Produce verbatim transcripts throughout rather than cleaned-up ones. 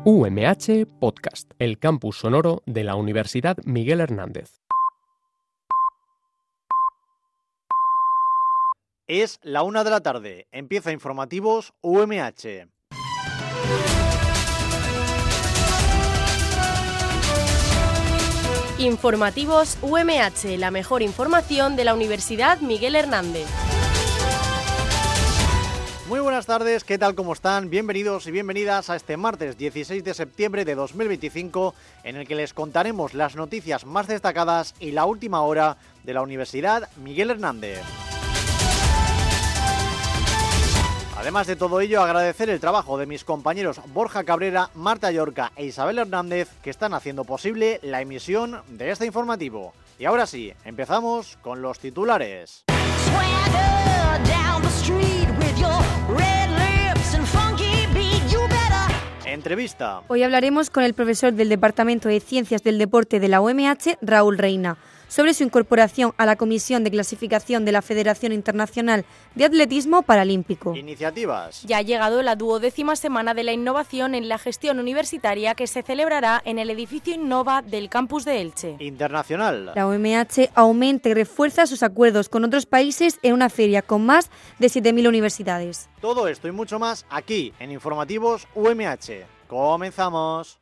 U M H Podcast, el campus sonoro de la Universidad Miguel Hernández. Es la una de la tarde. Empieza Informativos U M H. Informativos U M H, la mejor información de la Universidad Miguel Hernández. Muy buenas tardes, ¿qué tal? ¿Cómo están? Bienvenidos y bienvenidas a este martes dieciséis de septiembre de dos mil veinticinco, en el que les contaremos las noticias más destacadas y la última hora de la Universidad Miguel Hernández. Además de todo ello, agradecer el trabajo de mis compañeros Borja Cabrera, Marta Llorca e Isabel Hernández, que están haciendo posible la emisión de este informativo. Y ahora sí, empezamos con los titulares. Entrevista. Hoy hablaremos con el profesor del Departamento de Ciencias del Deporte de la U M H, Raúl Reina, sobre su incorporación a la Comisión de Clasificación de la Federación Internacional de Atletismo Paralímpico. Iniciativas. Ya ha llegado la duodécima semana de la innovación en la gestión universitaria, que se celebrará en el edificio Innova del campus de Elche. Internacional. La U M H aumenta y refuerza sus acuerdos con otros países en una feria con más de siete mil universidades. Todo esto y mucho más aquí en Informativos U M H. Comenzamos.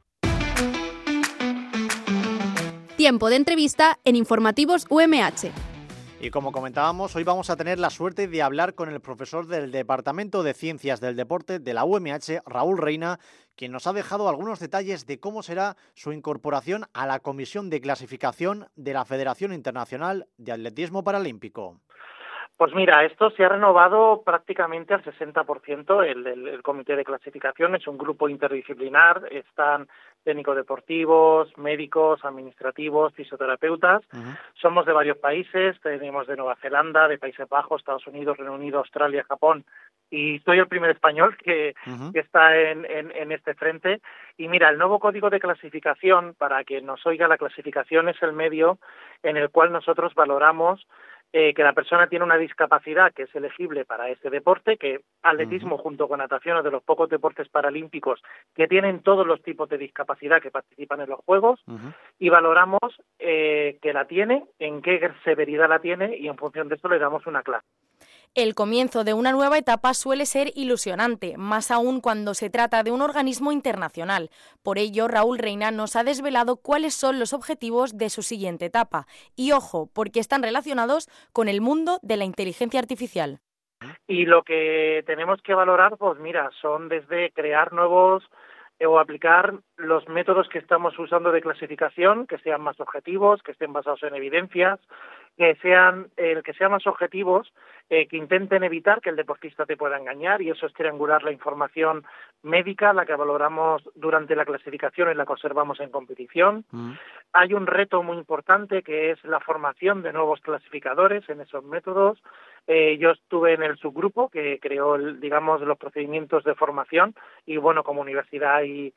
Tiempo de entrevista en Informativos U M H. Y como comentábamos, hoy vamos a tener la suerte de hablar con el profesor del Departamento de Ciencias del Deporte de la U M H, Raúl Reina, quien nos ha dejado algunos detalles de cómo será su incorporación a la Comisión de Clasificación de la Federación Internacional de Atletismo Paralímpico. Pues mira, esto se ha renovado prácticamente al sesenta por ciento. El, el, el comité de clasificación es un grupo interdisciplinar, están técnicos deportivos, médicos, administrativos, fisioterapeutas. Uh-huh. Somos de varios países, tenemos de Nueva Zelanda, de Países Bajos, Estados Unidos, Reino Unido, Australia, Japón, y soy el primer español que, uh-huh. que está en, en, en este frente. Y mira, el nuevo código de clasificación, para que nos oiga, la clasificación es el medio en el cual nosotros valoramos Eh, que la persona tiene una discapacidad que es elegible para este deporte, que atletismo uh-huh. junto con natación es de los pocos deportes paralímpicos que tienen todos los tipos de discapacidad que participan en los Juegos, uh-huh. y valoramos eh, que la tiene, en qué severidad la tiene, y en función de esto le damos una clase. El comienzo de una nueva etapa suele ser ilusionante, más aún cuando se trata de un organismo internacional. Por ello, Raúl Reina nos ha desvelado cuáles son los objetivos de su siguiente etapa. Y ojo, porque están relacionados con el mundo de la inteligencia artificial. Y lo que tenemos que valorar, pues mira, son desde crear nuevos eh, o aplicar los métodos que estamos usando de clasificación, que sean más objetivos, que estén basados en evidencias, que sean eh, que sean más objetivos, eh, que intenten evitar que el deportista te pueda engañar, y eso es triangular la información médica, la que valoramos durante la clasificación y la conservamos en competición. Mm. Hay un reto muy importante que es la formación de nuevos clasificadores en esos métodos. Eh, yo estuve en el subgrupo que creó, el, digamos, los procedimientos de formación, y bueno, como universidad y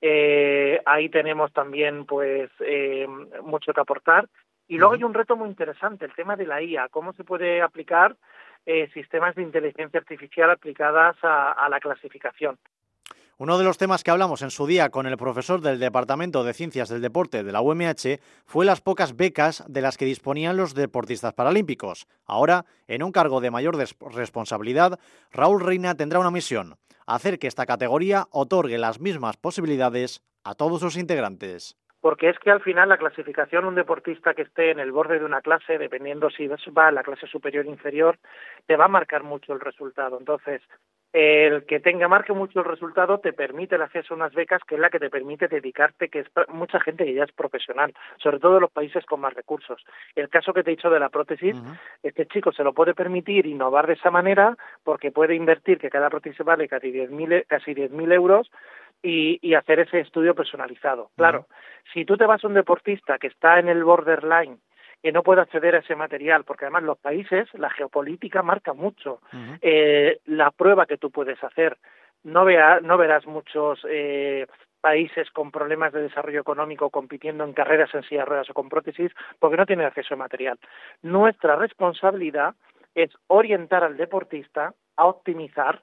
eh, ahí tenemos también pues eh, mucho que aportar. Y luego hay un reto muy interesante, el tema de la I A, cómo se puede aplicar eh, sistemas de inteligencia artificial aplicadas a, a la clasificación. Uno de los temas que hablamos en su día con el profesor del Departamento de Ciencias del Deporte de la U M H fue las pocas becas de las que disponían los deportistas paralímpicos. Ahora, en un cargo de mayor responsabilidad, Raúl Reina tendrá una misión: hacer que esta categoría otorgue las mismas posibilidades a todos sus integrantes. Porque es que al final la clasificación, un deportista que esté en el borde de una clase, dependiendo si va a la clase superior o inferior, te va a marcar mucho el resultado. Entonces, el que tenga marque mucho el resultado te permite el acceso a unas becas, que es la que te permite dedicarte, que es mucha gente que ya es profesional, sobre todo en los países con más recursos. El caso que te he dicho de la prótesis, uh-huh. este chico se lo puede permitir innovar de esa manera, porque puede invertir, que cada prótesis vale casi diez mil casi diez mil euros, y, y hacer ese estudio personalizado. Claro, uh-huh. si tú te vas a un deportista que está en el borderline, que no puede acceder a ese material, porque además los países, la geopolítica marca mucho uh-huh. eh, la prueba que tú puedes hacer. No, vea, no verás muchos eh, países con problemas de desarrollo económico compitiendo en carreras en silla de ruedas o con prótesis, porque no tienen acceso a material. Nuestra responsabilidad es orientar al deportista a optimizar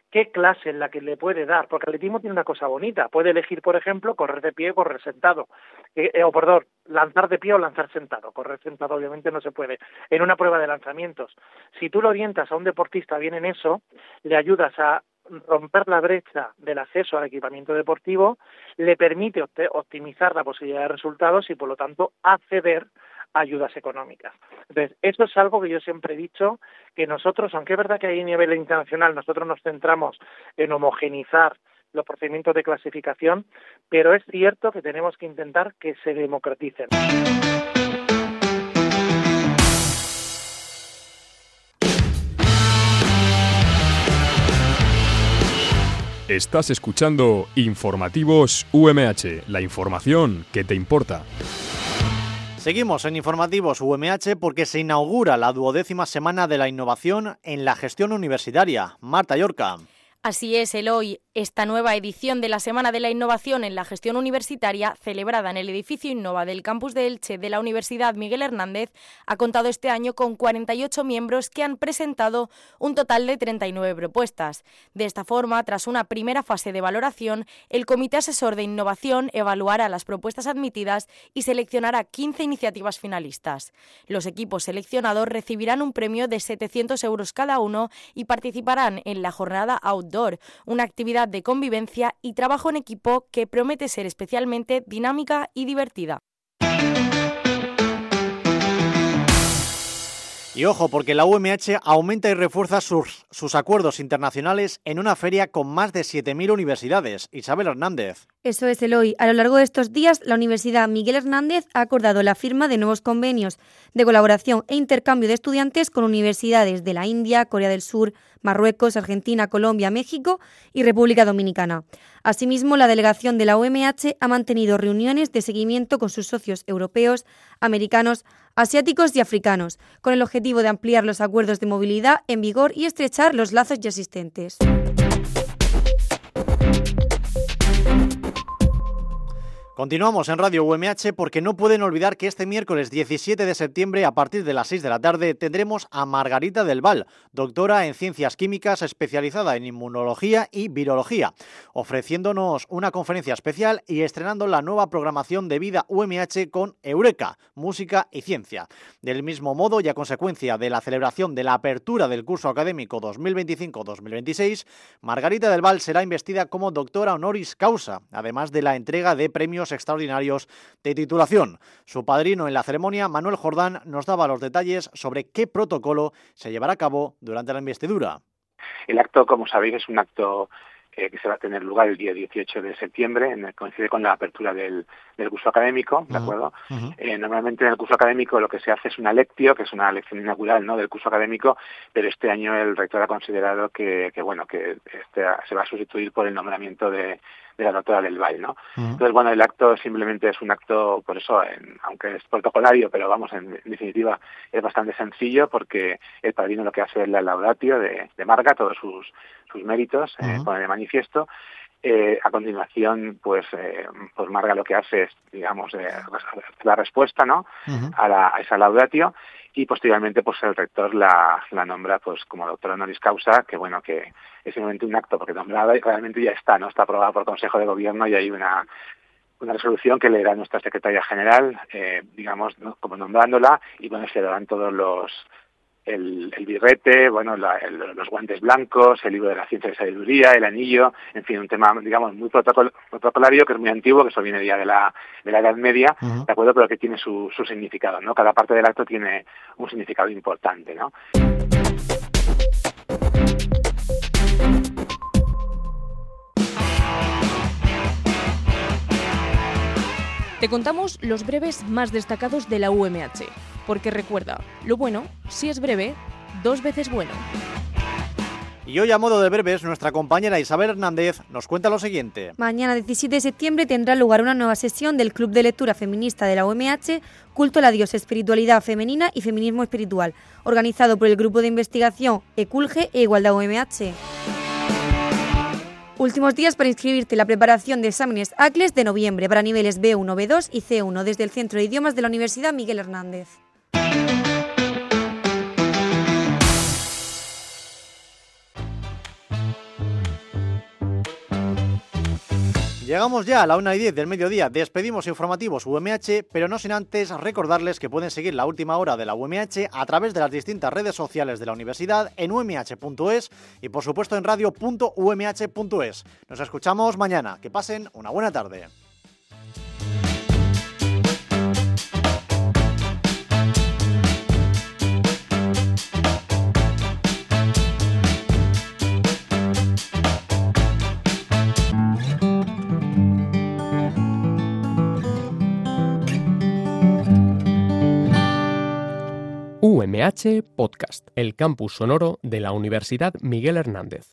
qué clase es la que le puede dar, porque el atletismo tiene una cosa bonita, puede elegir, por ejemplo, correr de pie o correr sentado, eh, eh, o perdón, lanzar de pie o lanzar sentado, correr sentado obviamente no se puede, en una prueba de lanzamientos. Si tú lo orientas a un deportista bien en eso, le ayudas a romper la brecha del acceso al equipamiento deportivo, le permite optimizar la posibilidad de resultados y, por lo tanto, acceder a ayudas económicas. Entonces, esto es algo que yo siempre he dicho, que nosotros, aunque es verdad que ahí a nivel internacional nosotros nos centramos en homogeneizar los procedimientos de clasificación, pero es cierto que tenemos que intentar que se democraticen. Estás escuchando Informativos U M H, la información que te importa. Seguimos en Informativos U M H porque se inaugura la duodécima Semana de la Innovación en la Gestión Universitaria. Marta Llorca. Así es, Eloy. Esta nueva edición de la Semana de la Innovación en la Gestión Universitaria, celebrada en el edificio Innova del campus de Elche de la Universidad Miguel Hernández, ha contado este año con cuarenta y ocho miembros que han presentado un total de treinta y nueve propuestas. De esta forma, tras una primera fase de valoración, el Comité Asesor de Innovación evaluará las propuestas admitidas y seleccionará quince iniciativas finalistas. Los equipos seleccionados recibirán un premio de setecientos euros cada uno y participarán en la jornada Outdoor, una actividad de convivencia y trabajo en equipo que promete ser especialmente dinámica y divertida. Y ojo, porque la U M H aumenta y refuerza sus, sus acuerdos internacionales en una feria con más de siete mil universidades. Isabel Hernández. Eso es, Eloy. A lo largo de estos días, la Universidad Miguel Hernández ha acordado la firma de nuevos convenios de colaboración e intercambio de estudiantes con universidades de la India, Corea del Sur, Marruecos, Argentina, Colombia, México y República Dominicana. Asimismo, la delegación de la U M H ha mantenido reuniones de seguimiento con sus socios europeos, americanos, asiáticos y africanos, con el objetivo de ampliar los acuerdos de movilidad en vigor y estrechar los lazos ya existentes. Continuamos en Radio U M H porque no pueden olvidar que este miércoles diecisiete de septiembre a partir de las seis de la tarde tendremos a Margarita del Val, doctora en Ciencias Químicas especializada en Inmunología y Virología, ofreciéndonos una conferencia especial y estrenando la nueva programación de Vida U M H con Eureka, Música y Ciencia. Del mismo modo y a consecuencia de la celebración de la apertura del curso académico dos mil veinticinco dos mil veintiséis, Margarita del Val será investida como doctora honoris causa, además de la entrega de premios extraordinarios de titulación. Su padrino en la ceremonia, Manuel Jordán, nos daba los detalles sobre qué protocolo se llevará a cabo durante la investidura. El acto, como sabéis, es un acto eh, que se va a tener lugar el día dieciocho de septiembre, en el, coincide con la apertura del, del curso académico, ¿de acuerdo? Uh-huh. Eh, normalmente en el curso académico lo que se hace es una lectio, que es una lección inaugural, ¿no?, del curso académico, pero este año el rector ha considerado que, que bueno, que este se va a sustituir por el nombramiento de de la doctora del Val, ¿no? Uh-huh. Entonces, bueno, el acto simplemente es un acto, por eso, en, aunque es protocolario, pero vamos, en, en definitiva, es bastante sencillo porque el padrino lo que hace es la laudatio de, de Marga, todos sus, sus méritos, uh-huh. eh, pone de manifiesto. Eh, a continuación, pues, eh, pues Marga lo que hace es, digamos, eh, la respuesta, ¿no?, uh-huh. a, la, a esa laudatio, y posteriormente pues el rector la, la nombra pues como doctora honoris causa, que bueno, que es simplemente un acto porque nombrada y realmente ya está, ¿no? Está aprobada por Consejo de Gobierno y hay una una resolución que leerá nuestra secretaria general, eh, digamos, ¿no?, como nombrándola, y bueno, se darán todos los el, el birrete, bueno, la, el, los guantes blancos, el libro de la ciencia y sabiduría, el anillo, en fin, un tema, digamos, muy protocol, protocolario, que es muy antiguo, que eso viene ya de la de la Edad Media, uh-huh. ¿de acuerdo? Pero que tiene su, su significado, ¿no? Cada parte del acto tiene un significado importante, ¿no? Te contamos los breves más destacados de la U M H, porque recuerda, lo bueno, si es breve, dos veces bueno. Y hoy, a modo de breves, nuestra compañera Isabel Hernández nos cuenta lo siguiente. Mañana, diecisiete de septiembre, tendrá lugar una nueva sesión del Club de Lectura Feminista de la U M H, Culto a la Diosa, Espiritualidad Femenina y Feminismo Espiritual, organizado por el Grupo de Investigación ECULGE e Igualdad U M H. Últimos días para inscribirte en la preparación de exámenes A C L E S de noviembre para niveles B uno, B dos y C uno desde el Centro de Idiomas de la Universidad Miguel Hernández. Llegamos ya a la una y diez del mediodía, despedimos informativos U M H, pero no sin antes recordarles que pueden seguir la última hora de la U M H a través de las distintas redes sociales de la universidad en u m h punto es y por supuesto en radio punto u m h punto es. Nos escuchamos mañana, que pasen una buena tarde. U M H Podcast, el campus sonoro de la Universidad Miguel Hernández.